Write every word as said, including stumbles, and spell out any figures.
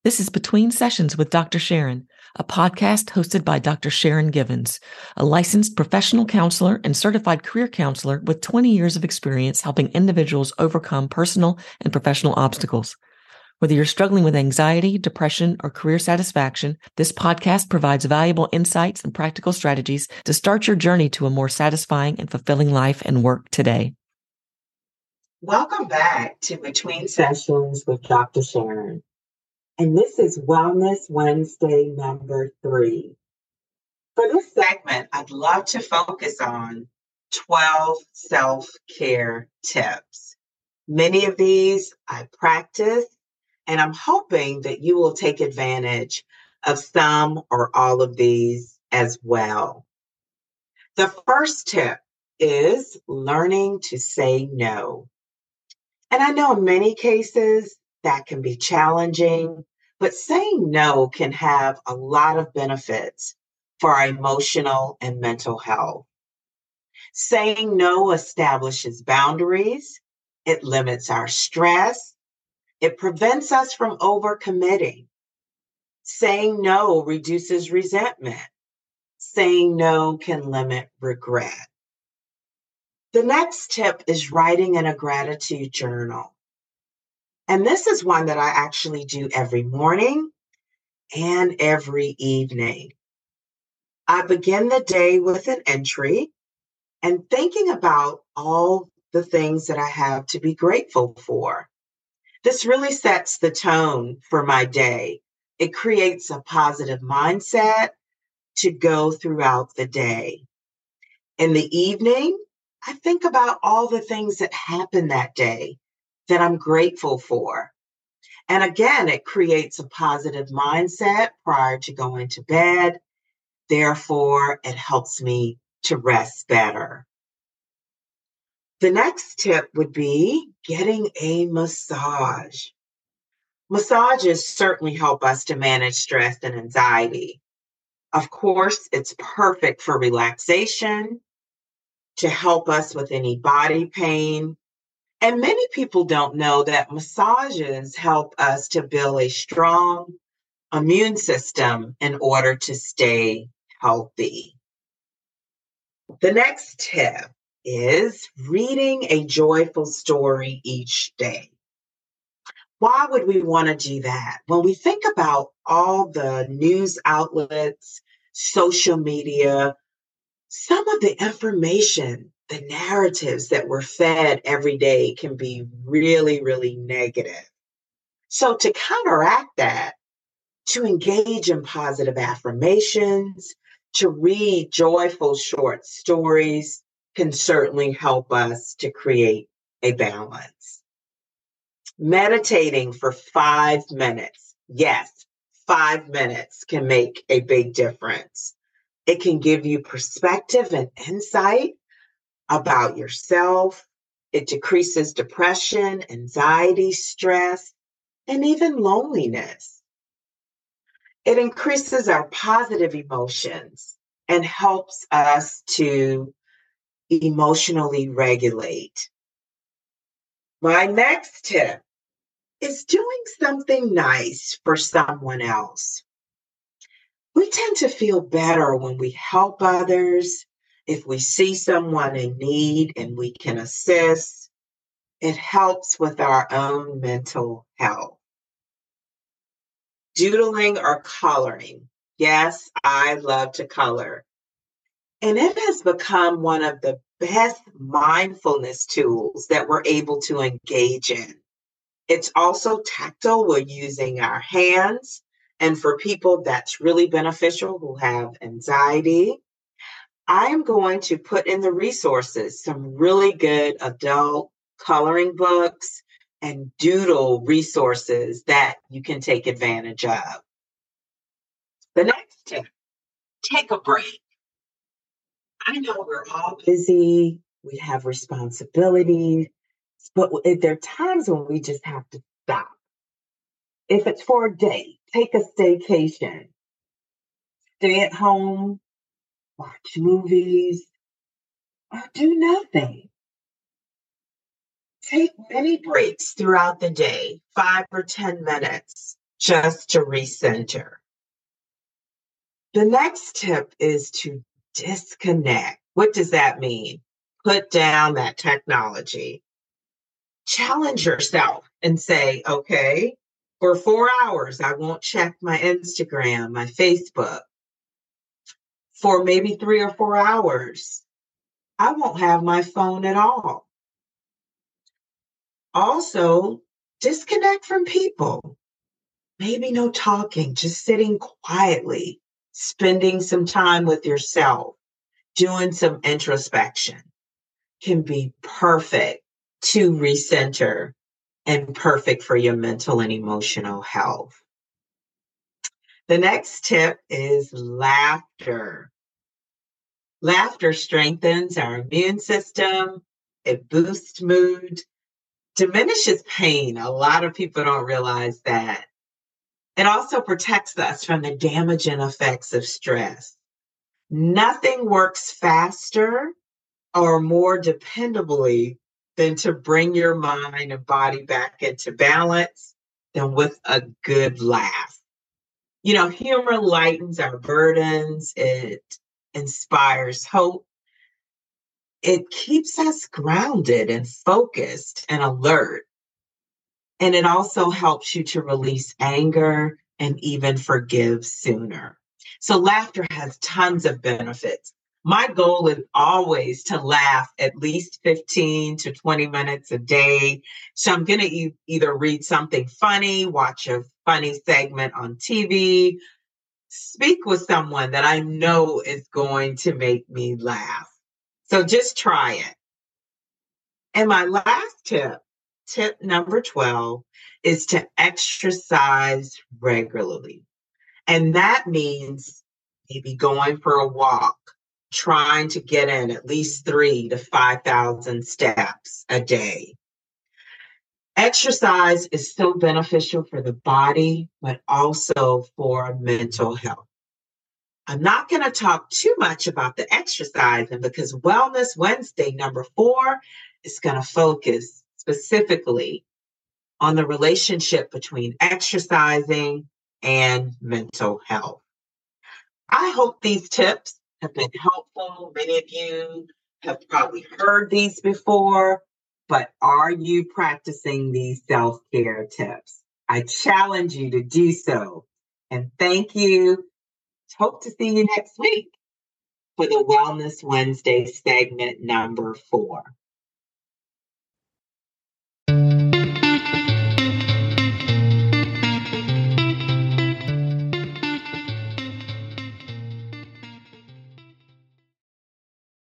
This is Between Sessions with Doctor Sharon, a podcast hosted by Doctor Sharon Givens, a licensed professional counselor and certified career counselor with twenty years of experience helping individuals overcome personal and professional obstacles. Whether you're struggling with anxiety, depression, or career satisfaction, this podcast provides valuable insights and practical strategies to start your journey to a more satisfying and fulfilling life and work today. Welcome back to Between Sessions with Doctor Sharon. And this is Wellness Wednesday number three. For this segment, I'd love to focus on twelve self-care tips. Many of these I practice, and I'm hoping that you will take advantage of some or all of these as well. The first tip is learning to say no. And I know in many cases that can be challenging, but saying no can have a lot of benefits for our emotional and mental health. Saying no establishes boundaries, it limits our stress, it prevents us from overcommitting. Saying no reduces resentment. Saying no can limit regret. The next tip is writing in a gratitude journal. And this is one that I actually do every morning and every evening. I begin the day with an entry and thinking about all the things that I have to be grateful for. This really sets the tone for my day. It creates a positive mindset to go throughout the day. In the evening, I think about all the things that happened that day that I'm grateful for. And again, it creates a positive mindset prior to going to bed. Therefore, it helps me to rest better. The next tip would be getting a massage. Massages certainly help us to manage stress and anxiety. Of course, it's perfect for relaxation, to help us with any body pain. And many people don't know that massages help us to build a strong immune system in order to stay healthy. The next tip is reading a joyful story each day. Why would we want to do that? When we think about all the news outlets, social media, some of the information, the narratives that we're fed every day can be really, really negative. So to counteract that, to engage in positive affirmations, to read joyful short stories can certainly help us to create a balance. Meditating for five minutes. Yes, five minutes can make a big difference. It can give you perspective and insight about yourself. It decreases depression, anxiety, stress, and even loneliness. It increases our positive emotions and helps us to emotionally regulate. My next tip is doing something nice for someone else. We tend to feel better when we help others. If we see someone in need and we can assist, it helps with our own mental health. Doodling or coloring. Yes, I love to color. And it has become one of the best mindfulness tools that we're able to engage in. It's also tactile. We're using our hands. And for people that's really beneficial who have anxiety, I am going to put in the resources, some really good adult coloring books and doodle resources that you can take advantage of. The next tip, take a break. I know we're all busy, we have responsibilities, but there are times when we just have to stop. If it's for a day, take a staycation. Stay at home, watch movies, or do nothing. Take many breaks throughout the day, five or ten minutes, just to recenter. The next tip is to disconnect. What does that mean? Put down that technology. Challenge yourself and say, okay, for four hours, I won't check my Instagram, my Facebook. For maybe three or four hours, I won't have my phone at all. Also, disconnect from people. Maybe no talking, just sitting quietly, spending some time with yourself, doing some introspection can be perfect to recenter and perfect for your mental and emotional health. The next tip is laughter. Laughter strengthens our immune system. It boosts mood, diminishes pain. A lot of people don't realize that. It also protects us from the damaging effects of stress. Nothing works faster or more dependably than to bring your mind and body back into balance than with a good laugh. You know, humor lightens our burdens. It inspires hope. It keeps us grounded and focused and alert. And it also helps you to release anger and even forgive sooner. So laughter has tons of benefits. My goal is always to laugh at least fifteen to twenty minutes a day. So I'm going to e- either read something funny, watch a funny segment on T V, speak with someone that I know is going to make me laugh. So just try it. And my last tip, tip number twelve, is to exercise regularly. And that means maybe going for a walk, trying to get in at least three to five thousand steps a day. Exercise is so beneficial for the body, but also for mental health. I'm not going to talk too much about the exercising because Wellness Wednesday number four is going to focus specifically on the relationship between exercising and mental health. I hope these tips have been helpful. Many of you have probably heard these before, but are you practicing these self-care tips? I challenge you to do so. And thank you. Hope to see you next week for the Wellness Wednesday segment number four.